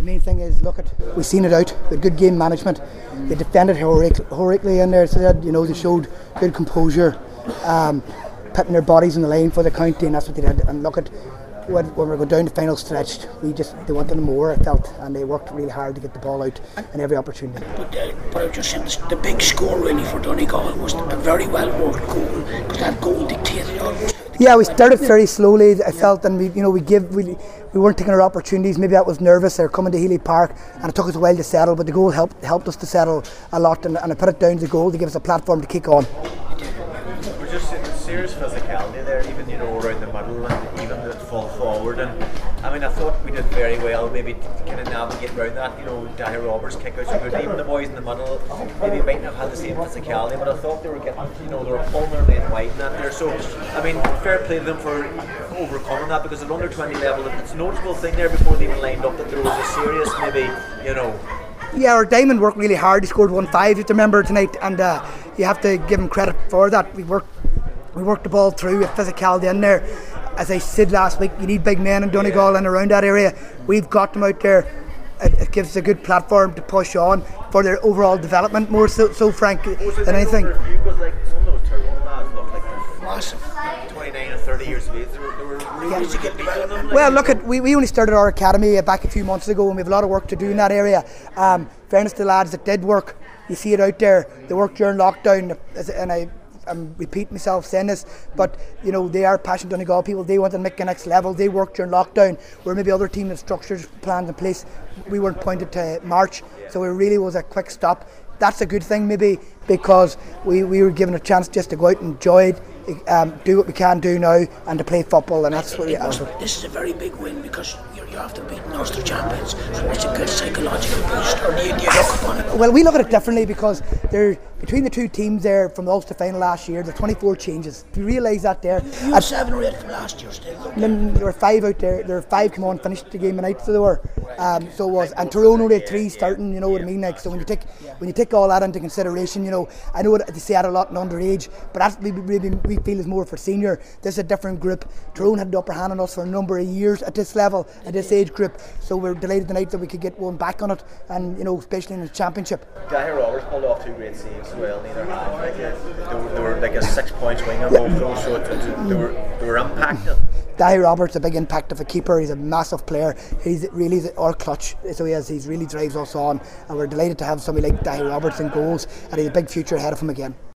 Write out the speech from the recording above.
main thing is, we've seen it out with good game management. They defended heroically in there, so they showed good composure, putting their bodies in the line for the county, and that's what they did. And when we were going down the final stretch, they wanted more, I felt, and they worked really hard to get the ball out in every opportunity. But I just said the big score really for Donegal was a very well worked goal, because that goal dictated almost. Yeah, we started very slowly, I felt, and we weren't taking our opportunities. Maybe that was nervous. They were coming to Healy Park, and it took us a while to settle, but the goal helped us to settle a lot, and I put it down to the goal to give us a platform to kick on. We're just seeing serious physicality there, even around the middle and even the full forward. And I mean, I thought we did very well, maybe kind of navigate around that. Dahi Roberts kickouts are good. Even the boys in the middle maybe mightn't have had the same physicality, but I thought they were getting, they were pulling their lane wide in that there. So I mean, fair play to them for overcoming that, because at under 20 level, it's a notable thing there before they even lined up that there was a serious Yeah, our diamond worked really hard. He scored 1-5, you have to remember, tonight, and you have to give him credit for that. We worked the ball through with physicality in there. As I said last week, you need big men in Donegal and around that area. We've got them out there. It gives us a good platform to push on for their overall development, more so Frank, than anything. Some of those Tyrone lads look like they're massive, 29 and 30 years of age. They were really to get development. Well, we only started our academy back a few months ago, and we have a lot of work to do in that area. Fairness to the lads that did work, you see it out there. They worked during lockdown, and I'm repeating myself saying this, but they are passionate Donegal people. They want to make the next level. They worked during lockdown, where maybe other teams had structures, plans in place. We weren't pointed to March, so it really was a quick stop. That's a good thing, maybe, because we were given a chance just to go out and enjoy it, do what we can do now, and to play football, and that's what we are. This is a very big win, because you have to beat Ulster champions, so it's a good psychological boost. Or do you look upon it? Well, we look at it differently, because between the two teams there from the Ulster final last year, there's 24 changes. Do you realise that there? You had 7 or 8 from last year still. There were 5 out there. There were 5 come on, finished the game tonight, so they were. So it was, and Tyrone only had 3 starting. You know what I mean? So when you take all that into consideration, I know they say that a lot in underage, but that's we feel is more for senior. This is a different group. Tyrone had the upper hand on us for a number of years at this level, at this age group. So we're delighted tonight that we could get one back on it, and especially in the championship. Dahi Roberts pulled off 2 great saves as well. Neither half, they were like a 6-point swing on both those, so they were impacted. Dahi Roberts, a big impact of a keeper. He's a massive player. He's really our clutch. So he really drives us on, and we're delighted to have somebody like Dahi Roberts in goals, and he's a big future ahead of him again.